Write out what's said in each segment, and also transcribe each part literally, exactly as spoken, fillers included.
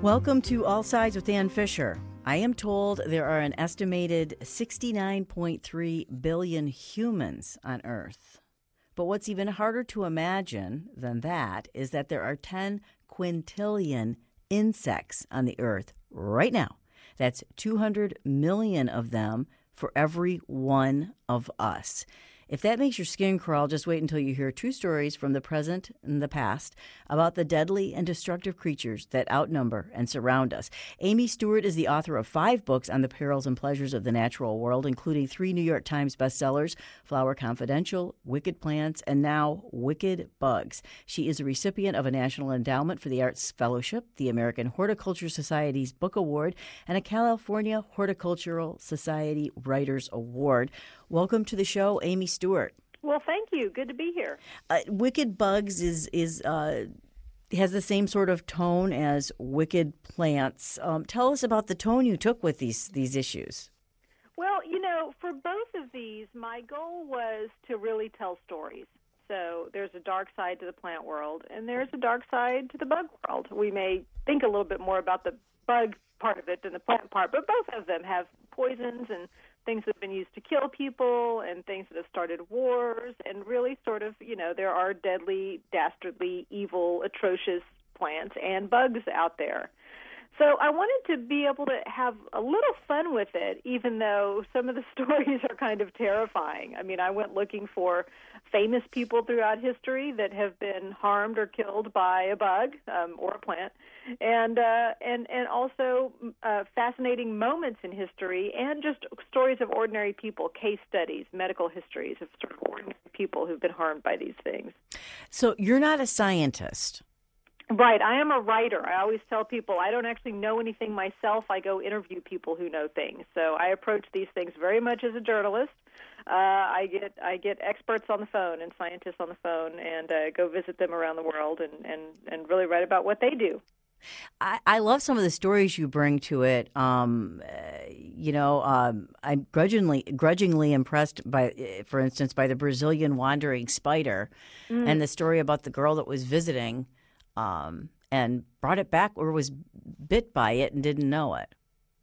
Welcome to All Sides with Ann Fisher. I am told there are an estimated sixty-nine point three billion humans on Earth. But what's even harder to imagine than that is that there are ten quintillion insects on the Earth right now. That's two hundred million of them for every one of us. If that makes your skin crawl, just wait until you hear true stories from the present and the past about the deadly and destructive creatures that outnumber and surround us. Amy Stewart is the author of five books on the perils and pleasures of the natural world, including three New York Times bestsellers, Flower Confidential, Wicked Plants, and now Wicked Bugs. She is a recipient of a National Endowment for the Arts Fellowship, the American Horticulture Society's Book Award, and a California Horticultural Society Writers Award. Welcome to the show, Amy Stewart. Well, thank you. Good to be here. Uh, Wicked Bugs is is uh, has the same sort of tone as Wicked Plants. Um, tell us about the tone you took with these these issues. Well, you know, for both of these, my goal was to really tell stories. So there's a dark side to the plant world, and there's a dark side to the bug world. We may think a little bit more about the bug part of it than the plant part, but both of them have poisons and things that have been used to kill people and things that have started wars, and really sort of, you know, there are deadly, dastardly, evil, atrocious plants and bugs out there. So I wanted to be able to have a little fun with it, even though some of the stories are kind of terrifying. I mean, I went looking for famous people throughout history that have been harmed or killed by a bug um, or a plant, and uh, and and also uh, fascinating moments in history, and just stories of ordinary people, case studies, medical histories of sort of ordinary people who've been harmed by these things. So you're not a scientist. Right. I am a writer. I always tell people I don't actually know anything myself. I go interview people who know things. So I approach these things very much as a journalist. Uh, I get I get experts on the phone and scientists on the phone and uh, go visit them around the world and, and, and really write about what they do. I, I love some of the stories you bring to it. Um, uh, you know, um, I'm grudgingly grudgingly impressed by, for instance, by the Brazilian wandering spider, mm. and the story about the girl that was visiting um, and brought it back or was bit by it and didn't know it.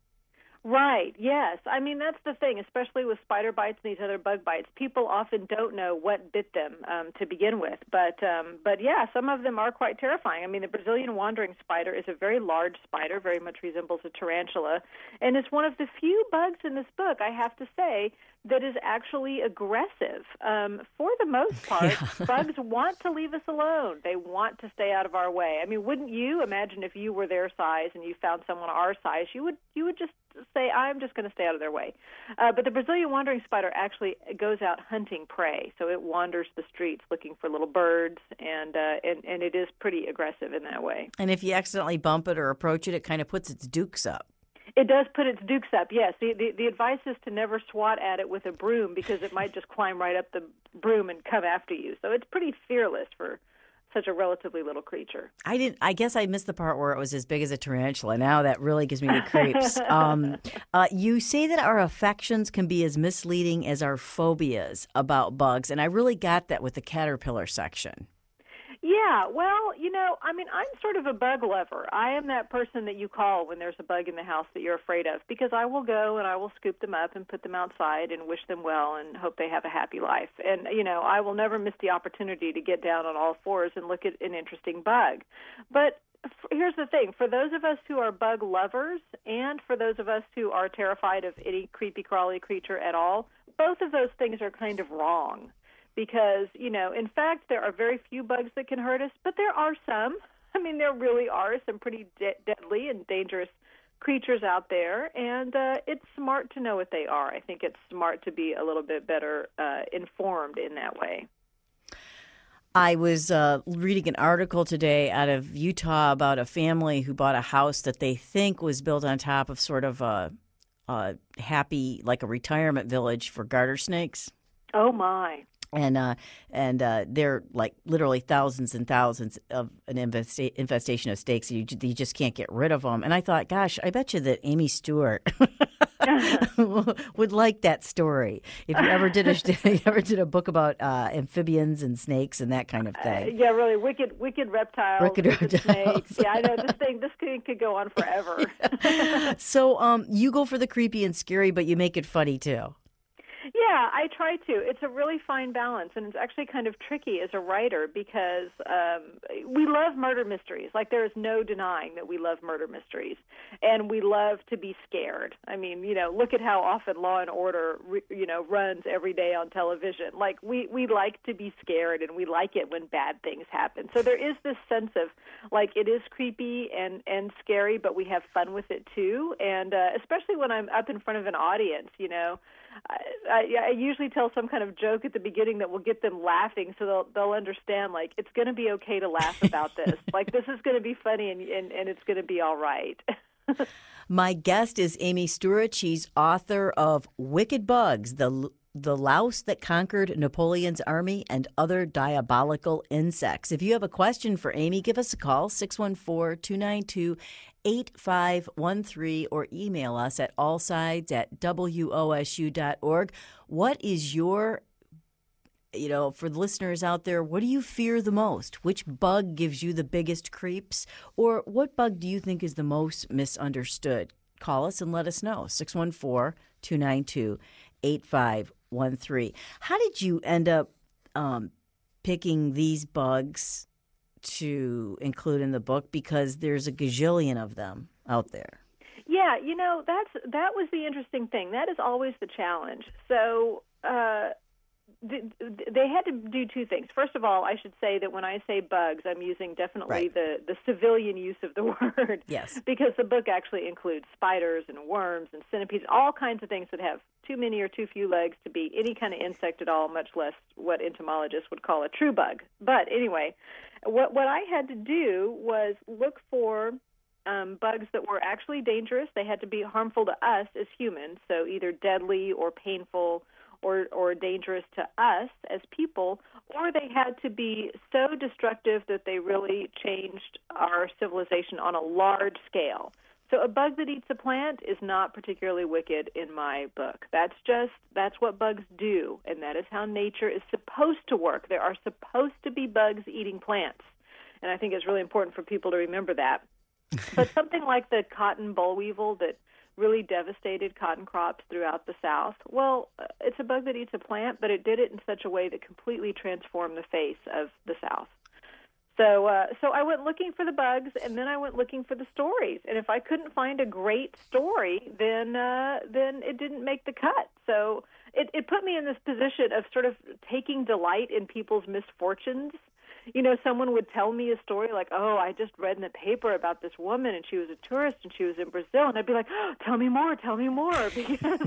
Right, yes. I mean, that's the thing, especially with spider bites and these other bug bites. People often don't know what bit them um, to begin with. But, um, but yeah, some of them are quite terrifying. I mean, the Brazilian wandering spider is a very large spider, very much resembles a tarantula, and it's one of the few bugs in this book, I have to say, that is actually aggressive. Um, for the most part, yeah. Bugs want to leave us alone. They want to stay out of our way. I mean, wouldn't you imagine if you were their size and you found someone our size, you would you would just say, I'm just going to stay out of their way. Uh, but the Brazilian wandering spider actually goes out hunting prey, so it wanders the streets looking for little birds, and uh, and, and it is pretty aggressive in that way. And if you accidentally bump it or approach it, it kind of puts its dukes up. It does put its dukes up, yes. The, the the advice is to never swat at it with a broom because it might just climb right up the broom and come after you. So it's pretty fearless for such a relatively little creature. I didn't. I guess I missed the part where it was as big as a tarantula. Now that really gives me the creeps. um, uh, you say that our affections can be as misleading as our phobias about bugs, and I really got that with the caterpillar section. Yeah, well, you know, I mean, I'm sort of a bug lover. I am that person that you call when there's a bug in the house that you're afraid of, because I will go and I will scoop them up and put them outside and wish them well and hope they have a happy life. And, you know, I will never miss the opportunity to get down on all fours and look at an interesting bug. But here's the thing. For those of us who are bug lovers and for those of us who are terrified of any creepy, crawly creature at all, both of those things are kind of wrong. Because, you know, in fact, there are very few bugs that can hurt us, but there are some. I mean, there really are some pretty de- deadly and dangerous creatures out there, and uh, it's smart to know what they are. I think it's smart to be a little bit better uh, informed in that way. I was uh, reading an article today out of Utah about a family who bought a house that they think was built on top of sort of a, a happy, like a retirement village for garter snakes. Oh, my. And uh, and uh, they're like literally thousands and thousands of an infesta- infestation of snakes. You, you just can't get rid of them. And I thought, gosh, I bet you that Amy Stewart would like that story. If you ever did a you ever did a book about uh, amphibians and snakes and that kind of thing. Uh, yeah, really wicked, wicked reptiles, wicked, wicked reptiles. snakes. Yeah, I know this thing. This thing could go on forever. So, um, you go for the creepy and scary, but you make it funny too. Yeah, I try to. It's a really fine balance, and it's actually kind of tricky as a writer because um, we love murder mysteries. Like, there is no denying that we love murder mysteries, and we love to be scared. I mean, you know, look at how often Law and Order, you know, runs every day on television. Like, we, we like to be scared, and we like it when bad things happen. So there is this sense of, like, it is creepy and, and scary, but we have fun with it, too. And uh, especially when I'm up in front of an audience, you know, I, I, I usually tell some kind of joke at the beginning that will get them laughing, so they'll they'll understand, like, it's going to be okay to laugh about this. Like, this is going to be funny, and, and, and it's going to be all right. My guest is Amy Stewart. She's author of Wicked Bugs, the the louse that conquered Napoleon's army and other diabolical insects. If you have a question for Amy, give us a call, six one four, two nine two, eight five one three, or email us at allsides at w o s u dot org. What is your, you know, for the listeners out there, what do you fear the most? Which bug gives you the biggest creeps? Or what bug do you think is the most misunderstood? Call us and let us know, six one four, two nine two, eight five one three. How did you end up um, picking these bugs to include in the book? Because there's a gajillion of them out there. Yeah, you know, that's that was the interesting thing. That is always the challenge. So uh, th- they had to do two things. First of all, I should say that when I say bugs, I'm using definitely right. the, the civilian use of the word. Yes. Because the book actually includes spiders and worms and centipedes, all kinds of things that have too many or too few legs to be any kind of insect at all, much less what entomologists would call a true bug. But anyway, what what I had to do was look for um, bugs that were actually dangerous. They had to be harmful to us as humans, so either deadly or painful or, or dangerous to us as people, or they had to be so destructive that they really changed our civilization on a large scale. So a bug that eats a plant is not particularly wicked in my book. That's just, that's what bugs do, and that is how nature is supposed to work. There are supposed to be bugs eating plants, and I think it's really important for people to remember that. But something like the cotton boll weevil that really devastated cotton crops throughout the South, well, it's a bug that eats a plant, but it did it in such a way that completely transformed the face of the South. So uh, so I went looking for the bugs, and then I went looking for the stories. And if I couldn't find a great story, then uh, then it didn't make the cut. So it, it put me in this position of sort of taking delight in people's misfortunes. You know, someone would tell me a story like, oh, I just read in the paper about this woman, and she was a tourist, and she was in Brazil. And I'd be like, oh, tell me more, tell me more. Because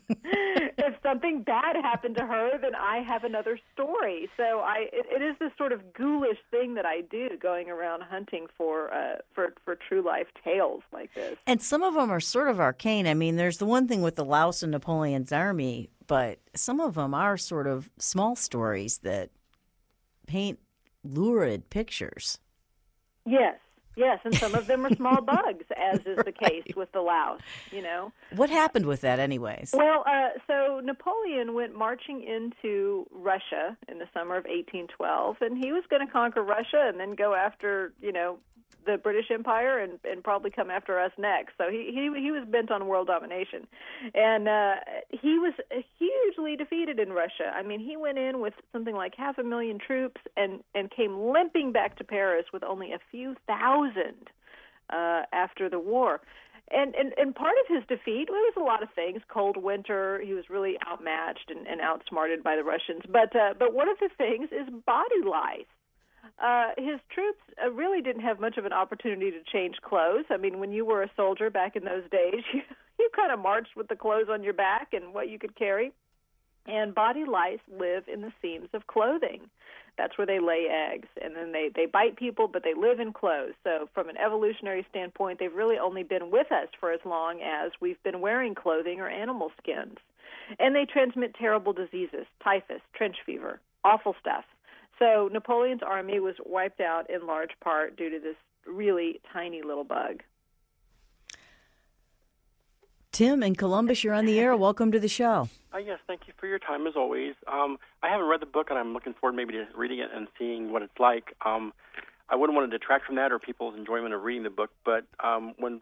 if something bad happened to her, then I have another story. So I, it, it is this sort of ghoulish thing that I do, going around hunting for, uh, for, for true life tales like this. And some of them are sort of arcane. I mean, there's the one thing with the louse in Napoleon's army, but some of them are sort of small stories that paint lurid pictures. Yes, yes, and some of them are small bugs, as is the case right. with the louse, you know. What happened with that anyways? Well, uh, so Napoleon went marching into Russia in the summer of eighteen twelve, and he was going to conquer Russia and then go after, you know, the British Empire and, and probably come after us next. So he he, he was bent on world domination. And uh, he was hugely defeated in Russia. I mean, he went in with something like half a million troops and, and came limping back to Paris with only a few thousand uh, after the war. And, and and part of his defeat, well, it was a lot of things. Cold winter, he was really outmatched and, and outsmarted by the Russians. But, uh, but one of the things is body lice. Uh, his troops uh, really didn't have much of an opportunity to change clothes. I mean, when you were a soldier back in those days, you, you kind of marched with the clothes on your back and what you could carry. And body lice live in the seams of clothing. That's where they lay eggs. And then they, they bite people, but they live in clothes. So from an evolutionary standpoint, they've really only been with us for as long as we've been wearing clothing or animal skins. And they transmit terrible diseases, typhus, trench fever, awful stuff. So Napoleon's army was wiped out in large part due to this really tiny little bug. Tim in Columbus, you're on the air. Welcome to the show. Uh, yes, thank you for your time, as always. Um, I haven't read the book, and I'm looking forward maybe to reading it and seeing what it's like. Um, I wouldn't want to detract from that or people's enjoyment of reading the book, but um, when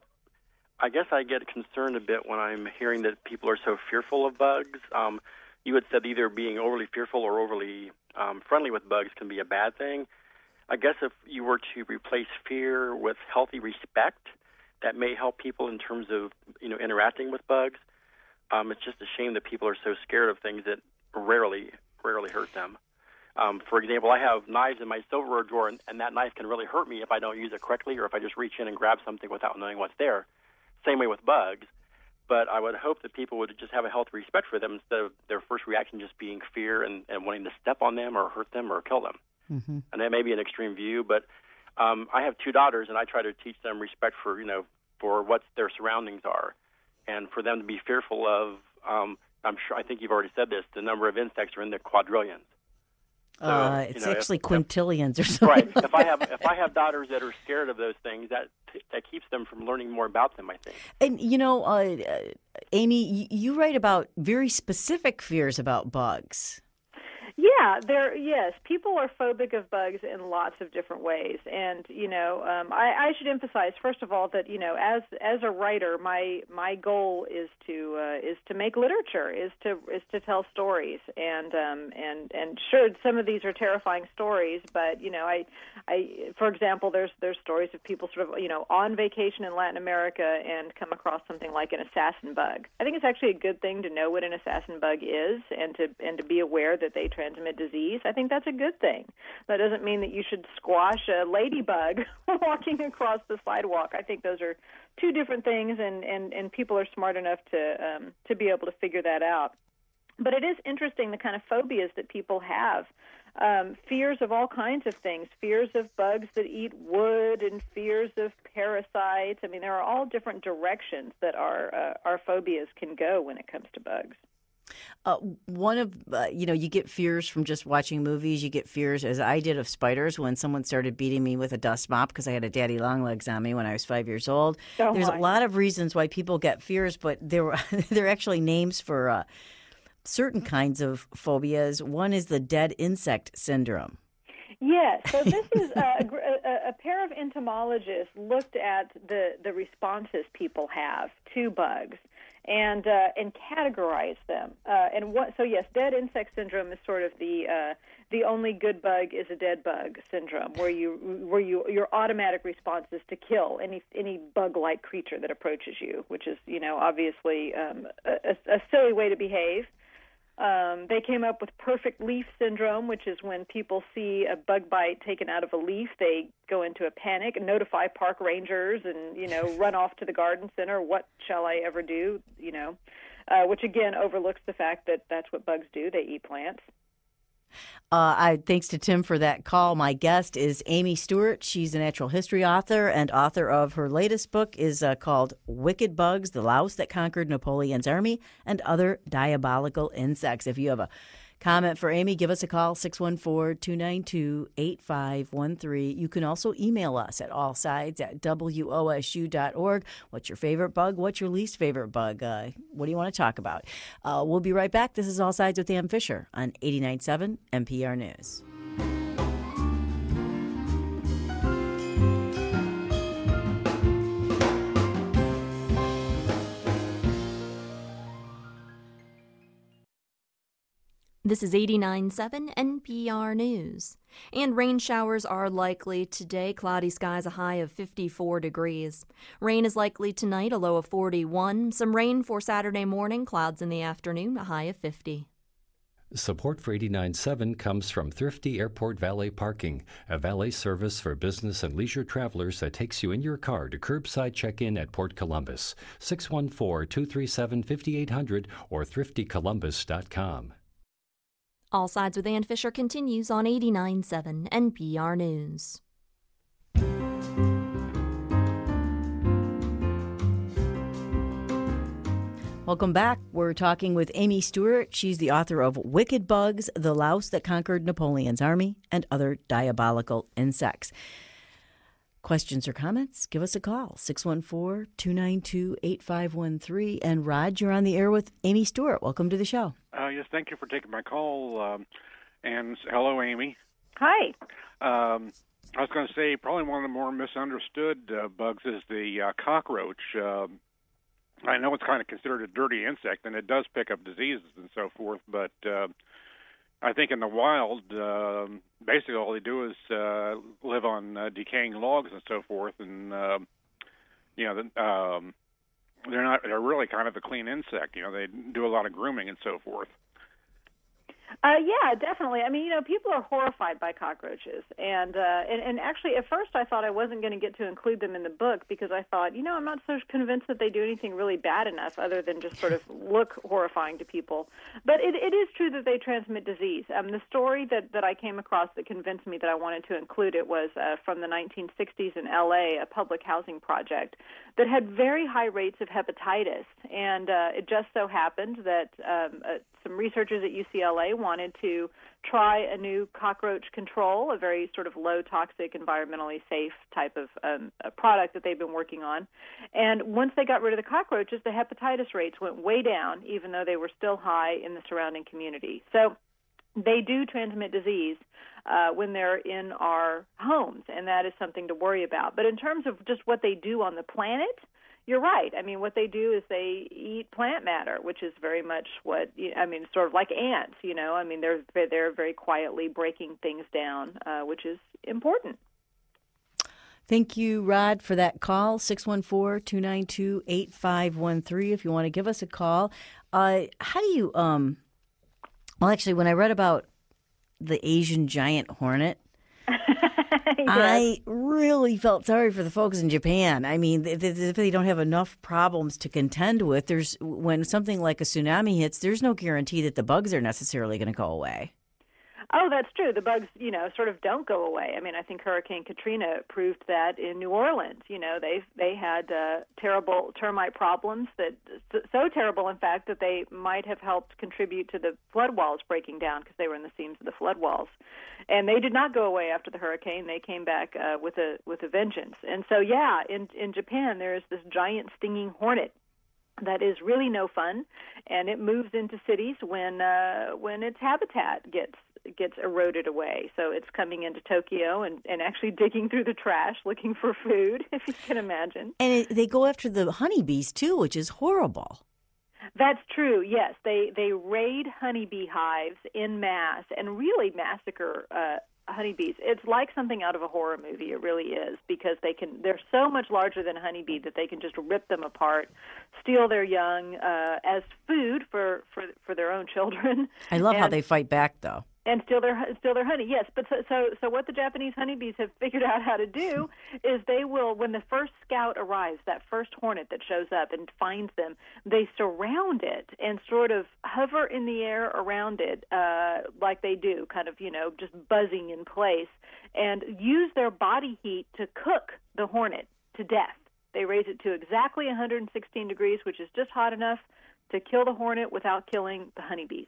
I guess I get concerned a bit when I'm hearing that people are so fearful of bugs. Um, you had said either being overly fearful or overly um, friendly with bugs can be a bad thing. I guess if you were to replace fear with healthy respect, that may help people in terms of, you know, interacting with bugs. Um, it's just a shame that people are so scared of things that rarely, rarely hurt them. Um, for example, I have knives in my silverware drawer, and, and that knife can really hurt me if I don't use it correctly or if I just reach in and grab something without knowing what's there. Same way with bugs. But I would hope that people would just have a healthy respect for them instead of their first reaction just being fear and, and wanting to step on them or hurt them or kill them. Mm-hmm. And that may be an extreme view, but um, I have two daughters, and I try to teach them respect for, you know, for what their surroundings are, and for them to be fearful of, um, I'm sure, I think you've already said this, the number of insects are in the quadrillions. So, uh, it's you know, actually if, quintillions or something. Right. If I have if I have daughters that are scared of those things, that that keeps them from learning more about them, I think. And you know, uh, Amy, you write about very specific fears about bugs. Yeah, there. Yes, people are phobic of bugs in lots of different ways, and you know, um, I, I should emphasize first of all that you know, as as a writer, my my goal is to uh, is to make literature, is to is to tell stories, and um, and and sure, some of these are terrifying stories, but you know, I I for example, there's there's stories of people sort of you know on vacation in Latin America and come across something like an assassin bug. I think it's actually a good thing to know what an assassin bug is, and to and to be aware that they transmit disease. I think that's a good thing. That doesn't mean that you should squash a ladybug walking across the sidewalk. I think those are two different things, and, and, and people are smart enough to um, to be able to figure that out. But it is interesting the kind of phobias that people have. Um, fears of all kinds of things, fears of bugs that eat wood and fears of parasites. I mean, there are all different directions that our, uh, our phobias can go when it comes to bugs. Uh, one of, uh, you know, you get fears from just watching movies. You get fears, as I did, of spiders when someone started beating me with a dust mop because I had a daddy long legs on me when I was five years old. Oh, There's my. a lot of reasons why people get fears, but there were there are actually names for uh, certain kinds of phobias. One is the dead insect syndrome. Yes, so this is uh, a, a pair of entomologists looked at the, the responses people have to bugs and uh, and categorize them. Uh, and what? So yes, dead insect syndrome is sort of the uh, the only good bug is a dead bug syndrome, where you where you your automatic response is to kill any any bug-like creature that approaches you, which is you know obviously um, a, a silly way to behave. Um, they came up with perfect leaf syndrome, which is when people see a bug bite taken out of a leaf, they go into a panic and notify park rangers and, you know, run off to the garden center. What shall I ever do? You know, uh, which again overlooks the fact that that's what bugs do. They eat plants. Uh, I, thanks to Tim for that call. My guest is Amy Stewart. She's a natural history author, and author of her latest book is uh, called Wicked Bugs, The Louse That Conquered Napoleon's Army and Other Diabolical Insects. If you have a comment for Amy, give us a call, six one four, two nine two, eight five one three. You can also email us at allsides at W O S U dot org. What's your favorite bug? What's your least favorite bug? Uh, what do you want to talk about? Uh, we'll be right back. This is All Sides with Ann Fisher on eighty-nine point seven N P R News. This is eighty-nine point seven N P R News. And rain showers are likely today. Cloudy skies, a high of fifty-four degrees. Rain is likely tonight, a low of forty-one. Some rain for Saturday morning, clouds in the afternoon, a high of fifty. Support for eighty-nine point seven comes from Thrifty Airport Valet Parking, a valet service for business and leisure travelers that takes you in your car to curbside check-in at Port Columbus. six one four, two three seven, five eight zero zero or thrifty columbus dot com. All Sides with Ann Fisher continues on eighty-nine point seven N P R News. Welcome back. We're talking with Amy Stewart. She's the author of Wicked Bugs, The Louse That Conquered Napoleon's Army and Other Diabolical Insects. Questions or comments? Give us a call, six one four, two nine two, eight five one three. And Rod, you're on the air with Amy Stewart. Welcome to the show. Uh, yes, thank you for taking my call. Um, and hello, Amy. Hi. Um, I was going to say probably one of the more misunderstood uh, bugs is the uh, cockroach. Uh, I know it's kind of considered a dirty insect, and it does pick up diseases and so forth, but uh, I think in the wild, uh, basically all they do is uh, live on uh, decaying logs and so forth, and uh, you know, the, um, they're not. They're really kind of a clean insect. You know, they do a lot of grooming and so forth. Uh, yeah, definitely. I mean, you know, people are horrified by cockroaches, and, uh, and and actually, at first, I thought I wasn't going to get to include them in the book because I thought, you know, I'm not so convinced that they do anything really bad enough, other than just sort of look horrifying to people. But it, it is true that they transmit disease. Um, the story that, that I came across that convinced me that I wanted to include it was uh, from the nineteen sixties in L A, a public housing project that had very high rates of hepatitis, and uh, it just so happened that um, uh, some researchers at U C L A wanted to try a new cockroach control, a very sort of low-toxic, environmentally safe type of um, a product that they've been working on. And once they got rid of the cockroaches, the hepatitis rates went way down, even though they were still high in the surrounding community. So they do transmit disease uh, when they're in our homes, and that is something to worry about. But in terms of just what they do on the planet, you're right. I mean, what they do is they eat plant matter, which is very much what, I mean, sort of like ants, you know. I mean, they're they're very quietly breaking things down, uh, which is important. Thank you, Rod, for that call, six one four, two nine two, eight five one three, if you want to give us a call. Uh, how do you, um, well, actually, when I read about the Asian giant hornet, Yes. I really felt sorry for the folks in Japan. I mean, if they don't have enough problems to contend with, there's when something like a tsunami hits, there's no guarantee that the bugs are necessarily going to go away. Oh, that's true. The bugs, you know, sort of don't go away. I mean, I think Hurricane Katrina proved that in New Orleans. You know, they they had uh, terrible termite problems that so terrible, in fact, that they might have helped contribute to the flood walls breaking down because they were in the seams of the flood walls. And they did not go away after the hurricane. They came back uh, with a with a vengeance. And so, yeah, in in Japan, there is this giant stinging hornet that is really no fun, and it moves into cities when uh, when its habitat gets gets eroded away. So it's coming into Tokyo and, and actually digging through the trash looking for food, if you can imagine. And it, they go after the honeybees, too, which is horrible. That's true, yes. They they raid honeybee hives en masse and really massacre uh, honeybees. It's like something out of a horror movie. It really is, because they can. They're so much larger than a honeybee that they can just rip them apart, steal their young uh, as food for, for, for their own children. I love and, how they fight back, though. And steal their steal their honey, yes. But so, so so what the Japanese honeybees have figured out how to do is they will, when the first scout arrives, that first hornet that shows up and finds them, they surround it and sort of hover in the air around it, uh, like they do, kind of, you know, just buzzing in place, and use their body heat to cook the hornet to death. They raise it to exactly one hundred sixteen degrees, which is just hot enough to kill the hornet without killing the honeybees.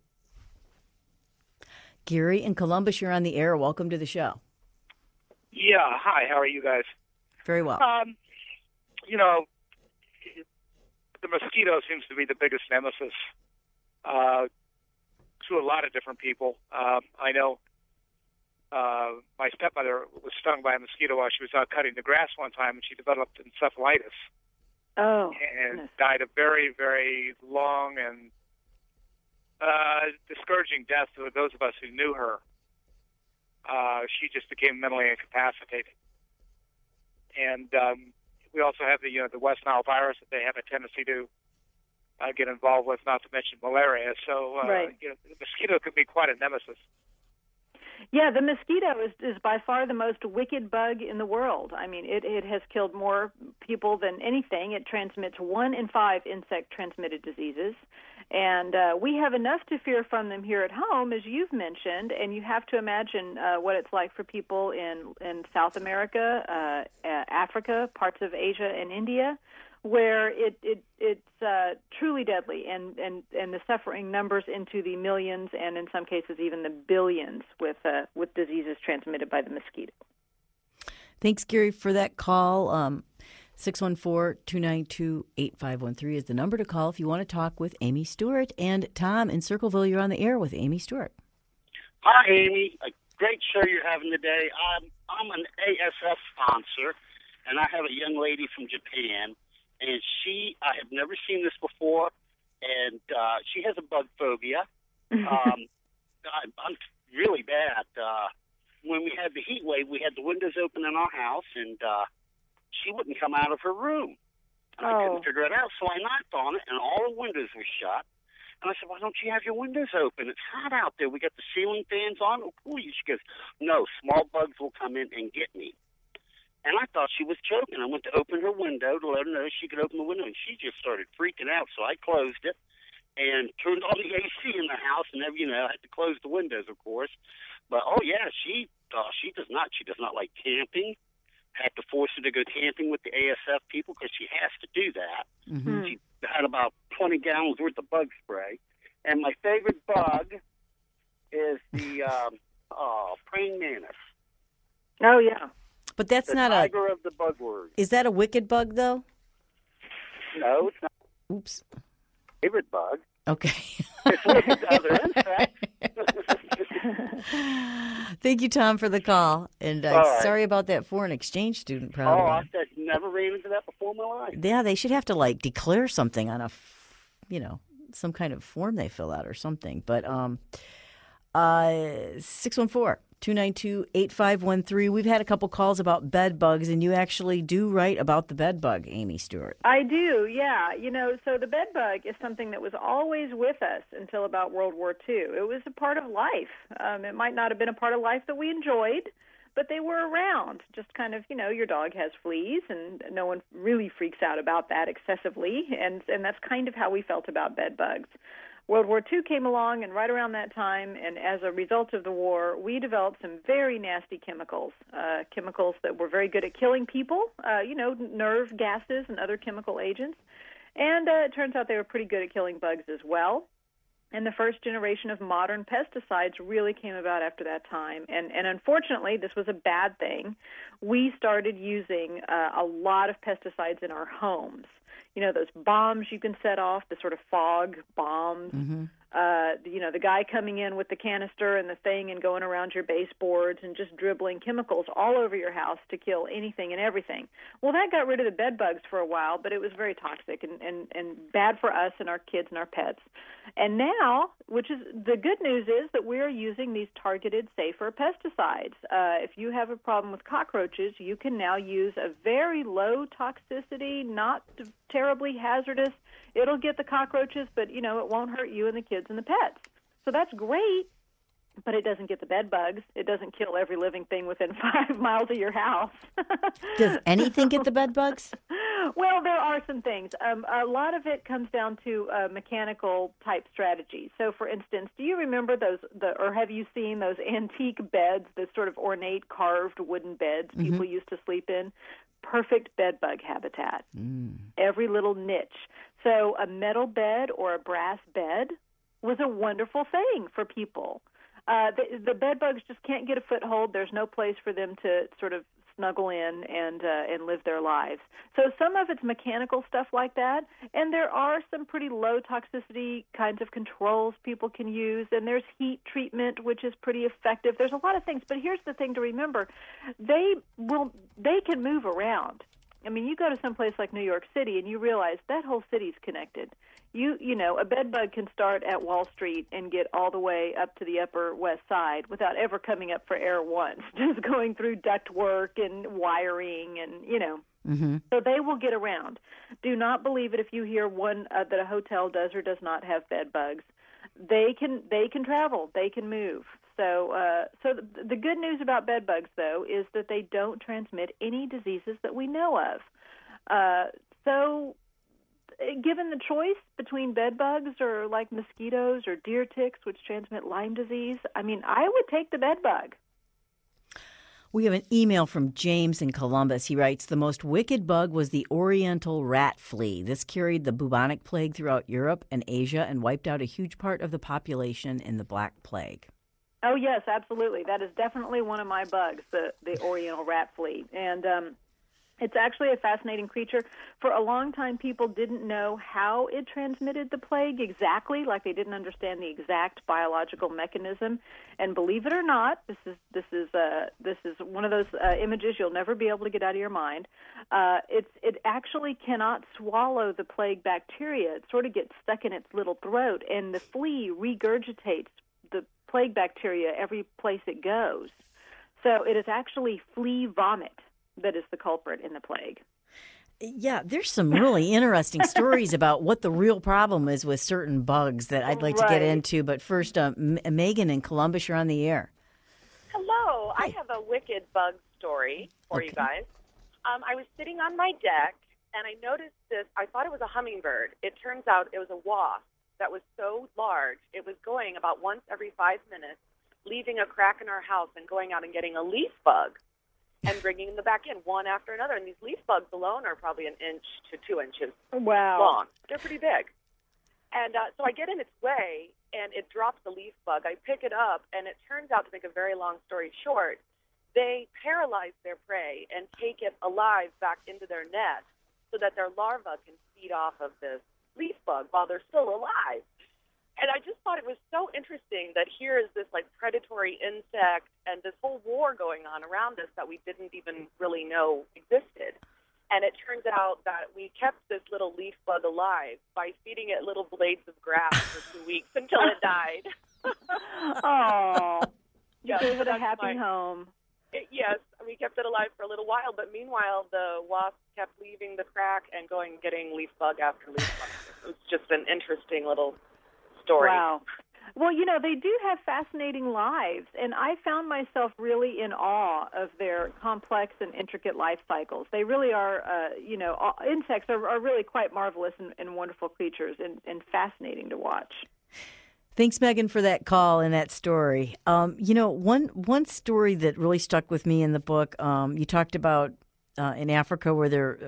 Gary in Columbus, you're on the air. Welcome to the show. Yeah, hi. How are you guys? Very well. Um, you know, the mosquito seems to be the biggest nemesis uh, to a lot of different people. Um, I know uh, my stepmother was stung by a mosquito while she was out cutting the grass one time, and she developed encephalitis. Oh, and goodness. died a very, very long and Uh, discouraging death to those of us who knew her. Uh, she just became mentally incapacitated. And um, we also have the you know the West Nile virus that they have a tendency to uh, get involved with, not to mention malaria. So uh, right. you know, the mosquito could be quite a nemesis. Yeah, the mosquito is, is by far the most wicked bug in the world. I mean, it, it has killed more people than anything. It transmits one in five insect-transmitted diseases. And uh, we have enough to fear from them here at home, as you've mentioned, and you have to imagine uh, what it's like for people in, in South America, uh, uh, Africa, parts of Asia, and India, where it, it it's uh, truly deadly, and, and, and the suffering numbers into the millions, and in some cases even the billions, with uh, with diseases transmitted by the mosquito. Thanks, Gary, for that call. Um, six one four, two nine two, eight five one three is the number to call if you want to talk with Amy Stewart. And Tom in Circleville, you're on the air with Amy Stewart. Hi, Amy. A great show you're having today. I'm, I'm an A S F sponsor, and I have a young lady from Japan, and she, I have never seen this before, and uh, she has a bug phobia. um, I, I'm really bad. Uh, when we had the heat wave, we had the windows open in our house, and uh, she wouldn't come out of her room. And I Oh. couldn't figure it out, so I knocked on it, and all the windows were shut. And I said, why don't you have your windows open? It's hot out there. We got the ceiling fans on. It'll cool you. She goes, no, small bugs will come in and get me. And I thought she was joking. I went to open her window to let her know she could open the window, and she just started freaking out. So I closed it and turned on the A C in the house, and every, you know, I had to close the windows, of course. But, oh, yeah, she uh, she does not. She does not like camping. Had to force her to go camping with the A S F people because she has to do that. Mm-hmm. She had about twenty gallons worth of bug spray. And my favorite bug is the um, oh, praying mantis. Oh, yeah. But that's the not tiger a... of the bugwort. Is that a wicked bug, though? No, it's not Oops. my favorite bug. Okay. It's wicked to other insects. Thank you, Tom, for the call. And uh, All right. sorry about that foreign exchange student, Oh, probably. I said never ran into that before in my life. Yeah, they should have to, like, declare something on a, f- you know, some kind of form they fill out or something. But um, uh, six one four, two nine two, eight five one three. We've had a couple calls about bed bugs, and you actually do write about the bed bug, Amy Stewart. I do, yeah. You know, so the bed bug is something that was always with us until about World War Two. It was a part of life. Um, it might not have been a part of life that we enjoyed, but they were around. Just kind of, you know, your dog has fleas, and no one really freaks out about that excessively, and and that's kind of how we felt about bed bugs. World War Two came along, and right around that time, and as a result of the war, we developed some very nasty chemicals, uh, chemicals that were very good at killing people, uh, you know, nerve gases and other chemical agents. And uh, it turns out they were pretty good at killing bugs as well. And the first generation of modern pesticides really came about after that time. And, and unfortunately, this was a bad thing. We started using uh, a lot of pesticides in our homes. You know, those bombs you can set off, the sort of fog bombs. Mm-hmm. Uh, you know, the guy coming in with the canister and the thing and going around your baseboards and just dribbling chemicals all over your house to kill anything and everything. Well, that got rid of the bed bugs for a while, but it was very toxic and, and, and bad for us and our kids and our pets. And now, which is the good news is that we are using these targeted, safer pesticides. Uh, if you have a problem with cockroaches, you can now use a very low toxicity, not terribly hazardous. It'll get the cockroaches, but, you know, it won't hurt you and the kids and the pets. So that's great, but it doesn't get the bed bugs. It doesn't kill every living thing within five miles of your house. Does anything get the bed bugs? Well, there are some things. Um, a lot of it comes down to uh, mechanical type strategies. So, for instance, do you remember those, the, or have you seen those antique beds, the sort of ornate carved wooden beds Mm-hmm. people used to sleep in? Perfect bed bug habitat. Mm. Every little niche. So a metal bed or a brass bed was a wonderful thing for people. Uh, the, the bed bugs just can't get a foothold. There's no place for them to sort of snuggle in and uh, and live their lives. So some of it's mechanical stuff like that, and there are some pretty low toxicity kinds of controls people can use, and there's heat treatment, which is pretty effective. There's a lot of things, but here's the thing to remember. They will they can move around. I mean, you go to some place like New York City and you realize that whole city's connected. You you know, a bed bug can start at Wall Street and get all the way up to the Upper West Side without ever coming up for air once, just going through ductwork and wiring and, you know. Mm-hmm. So they will get around. Do not believe it if you hear one uh, that a hotel does or does not have bed bugs. They can they can travel. They can move. So uh, so the, the good news about bed bugs, though, is that they don't transmit any diseases that we know of. Uh, so given the choice between bed bugs or like mosquitoes or deer ticks, which transmit Lyme disease, I mean, I would take the bed bug. We have an email from James in Columbus. He writes, the most wicked bug was the oriental rat flea. This carried the bubonic plague throughout Europe and Asia and wiped out a huge part of the population in the Black Plague. Oh, yes, absolutely. That is definitely one of my bugs, the, the Oriental rat flea. And um, it's actually a fascinating creature. For a long time, people didn't know how it transmitted the plague exactly, like they didn't understand the exact biological mechanism. And believe it or not, this is this is uh, this is one of those uh, images you'll never be able to get out of your mind. Uh, it's it actually cannot swallow the plague bacteria. It sort of gets stuck in its little throat, and the flea regurgitates the plague bacteria every place it goes. So it is actually flea vomit that is the culprit in the plague. Yeah, there's some really interesting stories about what the real problem is with certain bugs that I'd like Right. to get into. But first, uh, M- Megan in Columbus, you're on the air. Hello. Hi. I have a wicked bug story for Okay. you guys. Um, I was sitting on my deck, and I noticed this. I thought it was a hummingbird. It turns out it was a wasp that was so large, it was going about once every five minutes, leaving a crack in our house and going out and getting a leaf bug and bringing them back in one after another. And these leaf bugs alone are probably an inch to two inches Wow. long. They're pretty big. And uh, so I get in its way, and it drops the leaf bug. I pick it up, and it turns out, to make a very long story short, they paralyze their prey and take it alive back into their nest so that their larvae can feed off of this leaf bug while they're still alive. And I just thought it was so interesting that here is this like predatory insect and this whole war going on around us that we didn't even really know existed. And it turns out that we kept this little leaf bug alive by feeding it little blades of grass for two weeks until it died. Oh, you Yeah, gave it a that's happy my- home. It, yes, we kept it alive for a little while, but meanwhile the wasp kept leaving the crack and going and getting leaf bug after leaf bug. It was just an interesting little story. Wow. Well, you know, they do have fascinating lives, and I found myself really in awe of their complex and intricate life cycles. They really are, uh, you know, all, insects are, are really quite marvelous and, and wonderful creatures and, and fascinating to watch. Thanks, Megan, for that call and that story. Um, you know, one one story that really stuck with me in the book, um, you talked about uh, in Africa where there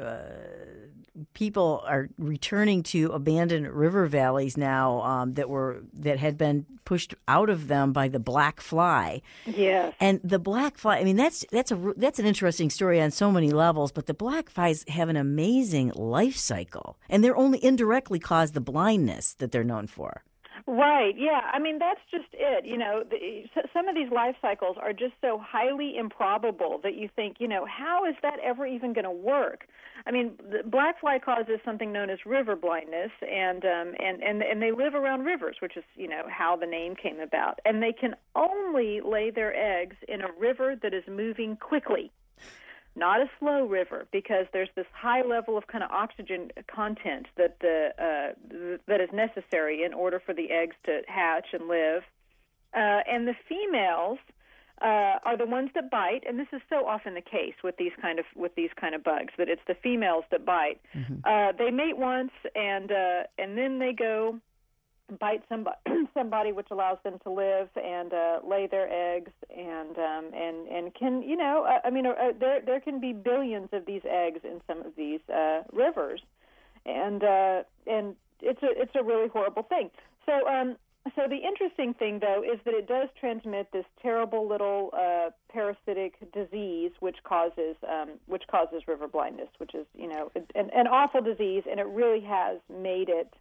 uh, people are returning to abandoned river valleys now um, that were that had been pushed out of them by the black fly. Yes. And the black fly, I mean, that's that's a that's an interesting story on so many levels. But the black flies have an amazing life cycle, and they're only indirectly cause the blindness that they're known for. Right, yeah. I mean, that's just it. You know, the, some of these life cycles are just so highly improbable that you think, you know, how is that ever even going to work? I mean, the black fly causes something known as river blindness, and, um, and, and, and they live around rivers, which is, you know, how the name came about. And they can only lay their eggs in a river that is moving quickly. Not a slow river, because there's this high level of kind of oxygen content that the uh, th- that is necessary in order for the eggs to hatch and live. Uh, and the females uh, are the ones that bite, and this is so often the case with these kind of with these kind of bugs, that it's the females that bite. Mm-hmm. Uh, they mate once, and uh, and then they go bite somebody, somebody, which allows them to live and uh, lay their eggs, and um, and and can you know uh, I mean uh, there there can be billions of these eggs in some of these uh, rivers, and uh, and it's a it's a really horrible thing. So um so the interesting thing though is that it does transmit this terrible little uh, parasitic disease which causes um, which causes river blindness, which is you know an, an awful disease, and it really has made it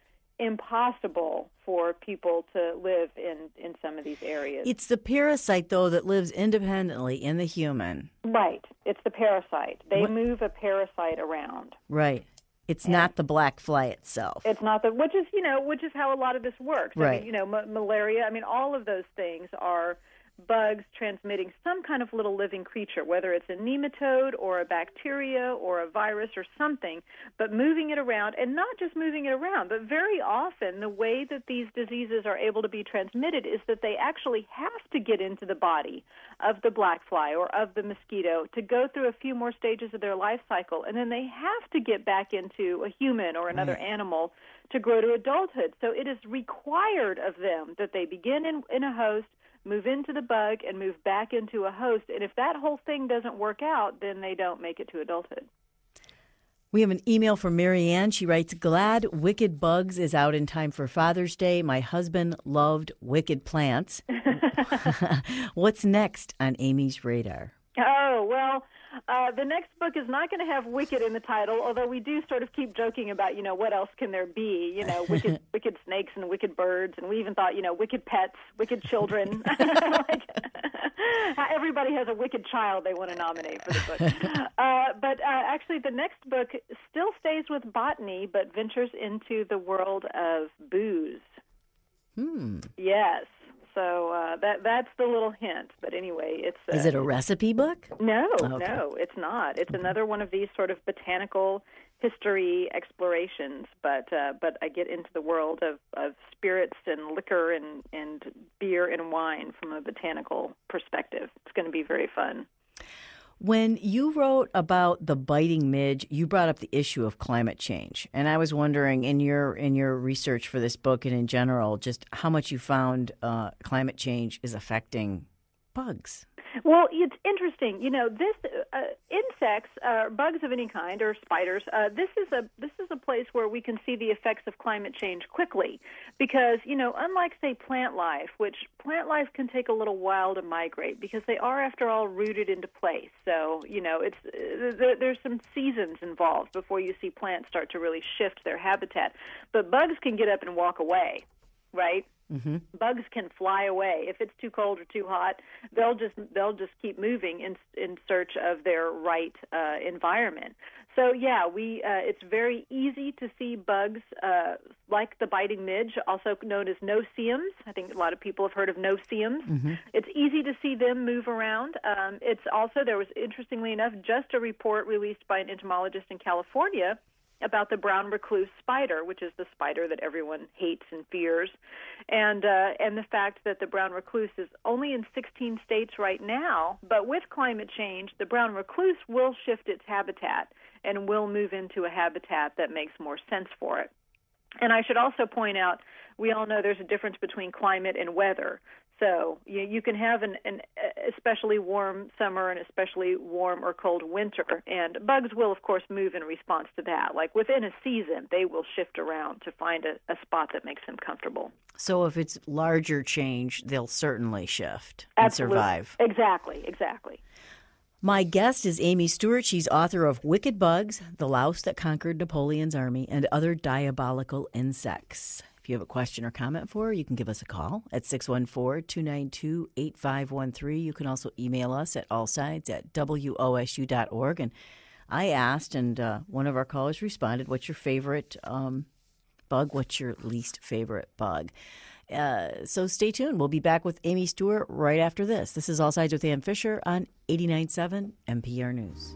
impossible for people to live in, in some of these areas. It's the parasite, though, that lives independently in the human. Right. It's the parasite. They what? move a parasite around. Right. It's and not the black fly itself. It's not the, which is, you know, which is how a lot of this works. Right. I mean, you know, m- malaria, I mean, all of those things are bugs transmitting some kind of little living creature, whether it's a nematode or a bacteria or a virus or something, but moving it around, and not just moving it around, but very often the way that these diseases are able to be transmitted is that they actually have to get into the body of the black fly or of the mosquito to go through a few more stages of their life cycle, and then they have to get back into a human or another right. animal to grow to adulthood. So it is required of them that they begin in, in a host, move into the bug, and move back into a host. And if that whole thing doesn't work out, then they don't make it to adulthood. We have an email from Marianne. She writes, glad Wicked Bugs is out in time for Father's Day. My husband loved Wicked Plants. What's next on Amy's radar? Oh, well, uh, the next book is not going to have Wicked in the title, although we do sort of keep joking about, you know, what else can there be? You know, wicked, wicked snakes and wicked birds, and we even thought, you know, wicked pets, wicked children. Like, everybody has a wicked child they want to nominate for the book. Uh, but uh, actually, the next book still stays with botany, but ventures into the world of booze. Hmm. Yes. So uh, that that's the little hint. But anyway, it's... Uh, Is it a recipe book? No, okay. no, it's not. It's another one of these sort of botanical history explorations, but uh, but I get into the world of, of spirits and liquor and, and beer and wine from a botanical perspective. It's going to be very fun. When you wrote about the biting midge, you brought up the issue of climate change. And I was wondering, in your in your research for this book and in general, just how much you found uh, climate change is affecting bugs. Well, it's interesting. You know, this uh, insects, uh, bugs of any kind, or spiders. Uh, this is a this is a place where we can see the effects of climate change quickly, because you know, unlike say plant life, which plant life can take a little while to migrate because they are, after all, rooted into place. So you know, it's uh, there, there's some seasons involved before you see plants start to really shift their habitat. But bugs can get up and walk away, right? Mm-hmm. Bugs can fly away if it's too cold or too hot. They'll just they'll just keep moving in in search of their right uh, environment. So yeah, we uh, it's very easy to see bugs uh, like the biting midge, also known as no-see-ums. I think a lot of people have heard of no-see-ums. Mm-hmm. It's easy to see them move around. Um, it's also, there was, interestingly enough, just a report released by an entomologist in California about the brown recluse spider, which is the spider that everyone hates and fears, and uh, and the fact that the brown recluse is only in sixteen states right now, but with climate change, the brown recluse will shift its habitat and will move into a habitat that makes more sense for it. And I should also point out, we all know there's a difference between climate and weather. So you, you can have an, an especially warm summer and especially warm or cold winter, and bugs will, of course, move in response to that. Like within a season, they will shift around to find a, a spot that makes them comfortable. So if it's larger change, they'll certainly shift and Absolutely. survive. Exactly, exactly. My guest is Amy Stewart. She's author of Wicked Bugs, The Louse That Conquered Napoleon's Army, and Other Diabolical Insects. If you have a question or comment for her, you can give us a call at six one four, two nine two, eight five one three. You can also email us at allsides at w o s u dot org. And I asked, and uh, one of our callers responded, what's your favorite um, bug? What's your least favorite bug? Uh, so stay tuned. We'll be back with Amy Stewart right after this. This is All Sides with Ann Fisher on eighty-nine point seven N P R News.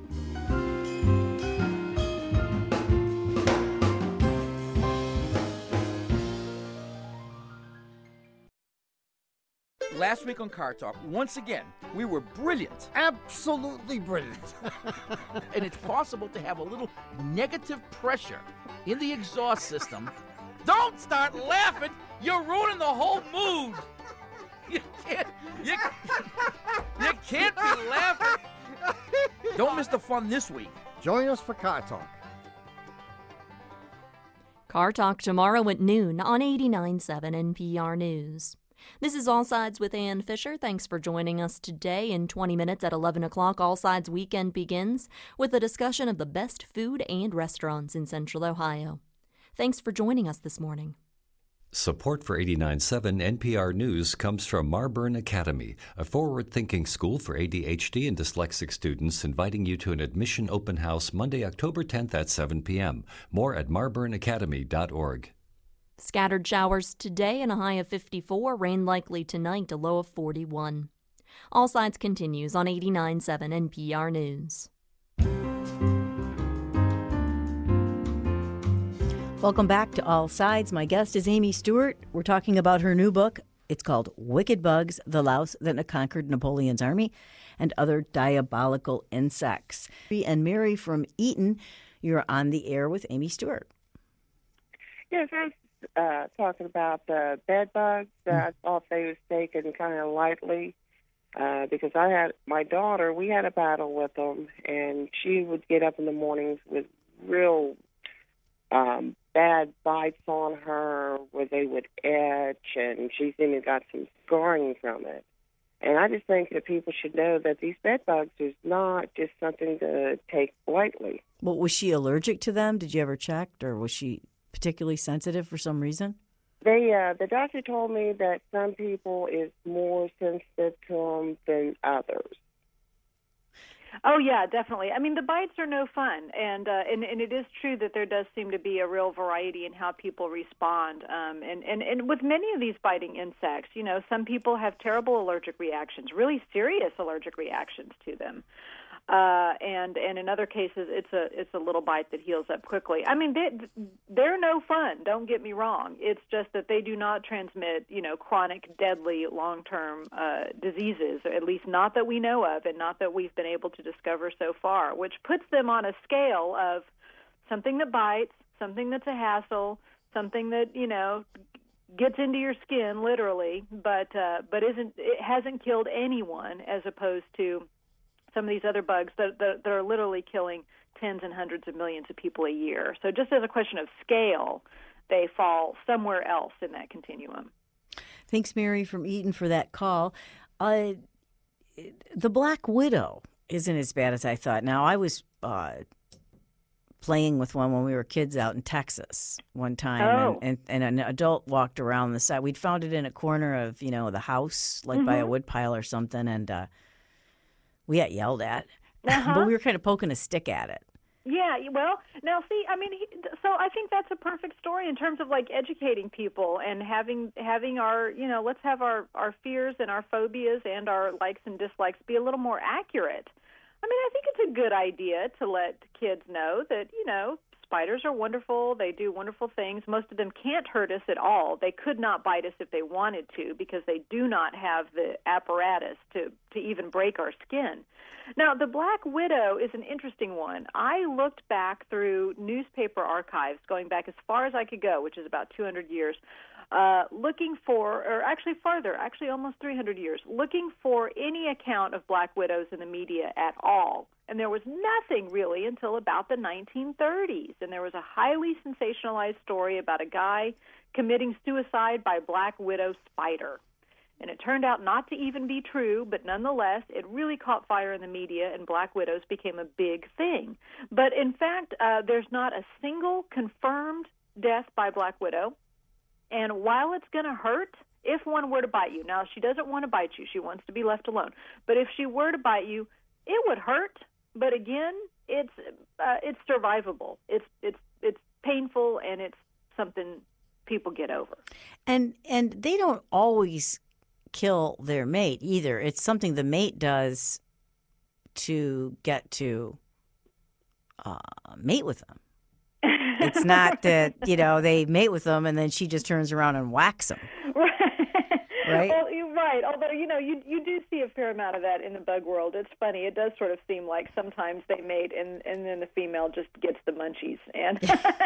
Last week on Car Talk, once again, we were brilliant. Absolutely brilliant. And it's possible to have a little negative pressure in the exhaust system. Don't start laughing. You're ruining the whole mood. You can't, you, you can't be laughing. Don't miss the fun this week. Join us for Car Talk. Car Talk tomorrow at noon on eighty-nine point seven N P R News. This is All Sides with Ann Fisher. Thanks for joining us today. In twenty minutes at eleven o'clock, All Sides Weekend begins with a discussion of the best food and restaurants in Central Ohio. Thanks for joining us this morning. Support for eighty-nine point seven N P R News comes from Marburn Academy, a forward-thinking school for A D H D and dyslexic students, inviting you to an admission open house Monday, October tenth at seven p.m. More at marburn academy dot org. Scattered showers today and a high of fifty-four. Rain likely tonight, a low of forty-one. All Sides continues on eighty-nine point seven N P R News. Welcome back to All Sides. My guest is Amy Stewart. We're talking about her new book. It's called Wicked Bugs, The Louse That Conquered Napoleon's Army, and Other Diabolical Insects. And Mary from Eaton, you're on the air with Amy Stewart. Yes, I was uh, talking about the bed bugs. Uh, Mm. I thought they was taken kind of lightly uh, because I had my daughter. We had a battle with them, and she would get up in the mornings with real um, bad bites on her where they would itch, and she's even got some scarring from it. And I just think that people should know that these bed bugs is not just something to take lightly. Well, was she allergic to them? Did you ever check, or was she particularly sensitive for some reason? They, uh, the doctor told me that some people is more sensitive to them than others. Oh yeah, definitely. I mean, the bites are no fun, and uh, and and it is true that there does seem to be a real variety in how people respond. Um, and and and with many of these biting insects, you know, some people have terrible allergic reactions, really serious allergic reactions to them. Uh, and and in other cases, it's a it's a little bite that heals up quickly. I mean, they, they're no fun. Don't get me wrong. It's just that they do not transmit, you know, chronic, deadly, long-term uh, diseases, at least not that we know of, and not that we've been able to discover so far. Which puts them on a scale of something that bites, something that's a hassle, something that, you know, gets into your skin literally, but uh, but isn't it hasn't killed anyone, as opposed to some of these other bugs that, that, that are literally killing tens and hundreds of millions of people a year. So just as a question of scale, they fall somewhere else in that continuum. Thanks, Mary from Eaton, for that call. Uh, the Black Widow isn't as bad as I thought. Now, I was uh, playing with one when we were kids out in Texas one time, oh. and, and, and an adult walked around the side. We'd found it in a corner of, you know, the house, like mm-hmm. by a wood pile or something, and uh, we got yelled at, uh-huh. but we were kind of poking a stick at it. Yeah, well, now see, I mean, he, so I think that's a perfect story in terms of like educating people and having having our, you know, let's have our, our fears and our phobias and our likes and dislikes be a little more accurate. I mean, I think it's a good idea to let kids know that, you know, spiders are wonderful. They do wonderful things. Most of them can't hurt us at all. They could not bite us if they wanted to because they do not have the apparatus to, to even break our skin. Now, the Black Widow is an interesting one. I looked back through newspaper archives going back as far as I could go, which is about two hundred years, uh, looking for, or actually farther, actually almost three hundred years, looking for any account of Black Widows in the media at all. And there was nothing really until about the nineteen thirties. And there was a highly sensationalized story about a guy committing suicide by Black Widow spider. And it turned out not to even be true, but nonetheless, it really caught fire in the media, and Black Widows became a big thing. But in fact, uh, there's not a single confirmed death by Black Widow. And while it's going to hurt, if one were to bite you, now she doesn't want to bite you, she wants to be left alone. But if she were to bite you, it would hurt. But again, it's uh, it's survivable. It's it's it's painful, and it's something people get over. And and they don't always kill their mate either. It's something the mate does to get to uh, mate with them. It's not that, you know, they mate with them and then she just turns around and whacks them. Right. Right? Well, you're right. Although, you know, you you do see a fair amount of that in the bug world. It's funny. It does sort of seem like sometimes they mate and, and then the female just gets the munchies. And